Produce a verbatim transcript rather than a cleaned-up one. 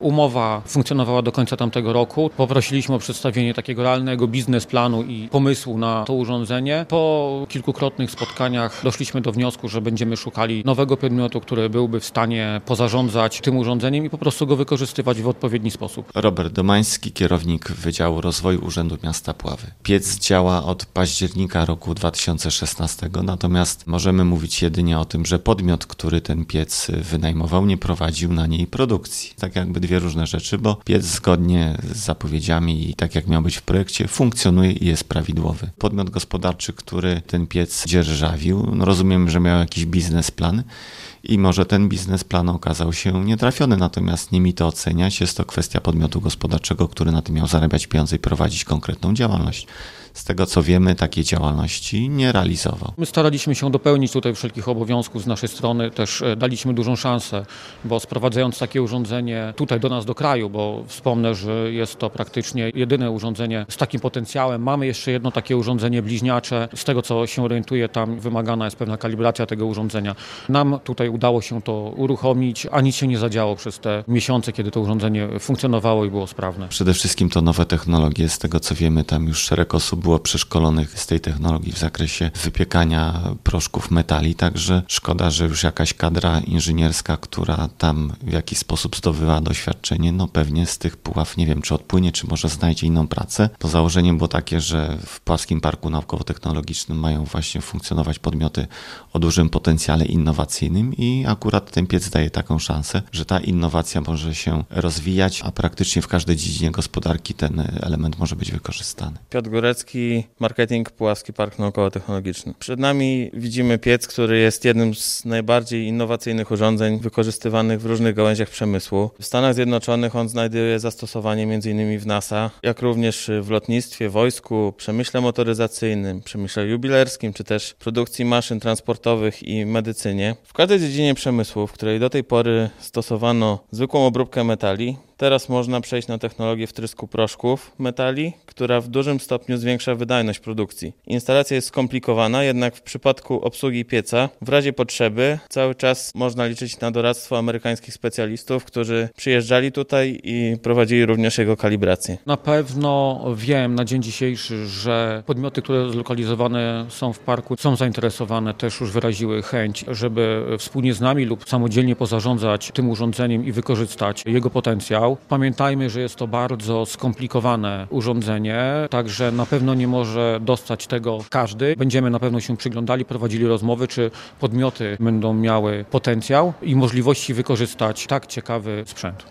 Umowa funkcjonowała do końca tamtego roku. Poprosiliśmy o przedstawienie takiego realnego biznesplanu i pomysłu na to urządzenie. Po kilkukrotnych spotkaniach doszliśmy do wniosku, że będziemy szukali nowego podmiotu, który byłby w stanie pozarządzać tym urządzeniem i po prostu go wykorzystywać w odpowiedni sposób. Robert Domański, kierownik Wydziału Rozwoju Urzędu Miasta Puławy. Piec działa od października roku dwa tysiące szesnastego, natomiast możemy mówić jedynie o tym, że podmiot, który ten piec wynajmował, nie prowadził na niej produkcji. Tak jakby dwie różne rzeczy, bo piec zgodnie z zapowiedziami i tak jak miał być w projekcie, funkcjonuje i jest prawidłowy. Podmiot gospodarczy, który ten piec dzierżawił, no rozumiem, że miał jakiś biznesplan i może ten biznesplan okazał się nietrafiony, natomiast nie mi to oceniać. Jest to kwestia podmiotu gospodarczego, który na tym miał zarabiać pieniądze i prowadzić konkretną działalność. Z tego co wiemy, takiej działalności nie realizował. My staraliśmy się dopełnić tutaj wszelkich obowiązków z naszej strony, też daliśmy dużą szansę, bo sprowadzając takie urządzenie tutaj do nas, do kraju, bo wspomnę, że jest to praktycznie jedyne urządzenie z takim potencjałem. Mamy jeszcze jedno takie urządzenie bliźniacze. Z tego co się orientuję, tam wymagana jest pewna kalibracja tego urządzenia. Nam tutaj udało się to uruchomić, a nic się nie zadziało przez te miesiące, kiedy to urządzenie funkcjonowało i było sprawne. Przede wszystkim to nowe technologie. Z tego co wiemy, tam już szereg osób było przeszkolonych z tej technologii w zakresie wypiekania proszków metali, także szkoda, że już jakaś kadra inżynierska, która tam w jakiś sposób zdobywa doświadczenie, no pewnie z tych Puław, nie wiem, czy odpłynie, czy może znajdzie inną pracę. To założenie było takie, że w Puławskim Parku Naukowo-Technologicznym mają właśnie funkcjonować podmioty o dużym potencjale innowacyjnym i akurat ten piec daje taką szansę, że ta innowacja może się rozwijać, a praktycznie w każdej dziedzinie gospodarki ten element może być wykorzystany. Piotr Górecki, marketing Puławski Park Naukowo-Technologiczny. Przed nami widzimy piec, który jest jednym z najbardziej innowacyjnych urządzeń wykorzystywanych w różnych gałęziach przemysłu. W Stanach Zjednoczonych on znajduje zastosowanie m.in. w NASA, jak również w lotnictwie, wojsku, przemyśle motoryzacyjnym, przemyśle jubilerskim, czy też produkcji maszyn transportowych i medycynie. W każdej dziedzinie przemysłu, w której do tej pory stosowano zwykłą obróbkę metali, teraz można przejść na technologię wtrysku proszków metali, która w dużym stopniu zwiększa wydajność produkcji. Instalacja jest skomplikowana, jednak w przypadku obsługi pieca, w razie potrzeby, cały czas można liczyć na doradztwo amerykańskich specjalistów, którzy przyjeżdżali tutaj i prowadzili również jego kalibrację. Na pewno wiem na dzień dzisiejszy, że podmioty, które zlokalizowane są w parku, są zainteresowane, też już wyraziły chęć, żeby wspólnie z nami lub samodzielnie pozarządzać tym urządzeniem i wykorzystać jego potencjał. Pamiętajmy, że jest to bardzo skomplikowane urządzenie, także na pewno nie może dostać tego każdy. Będziemy na pewno się przyglądali, prowadzili rozmowy, czy podmioty będą miały potencjał i możliwości wykorzystać tak ciekawy sprzęt.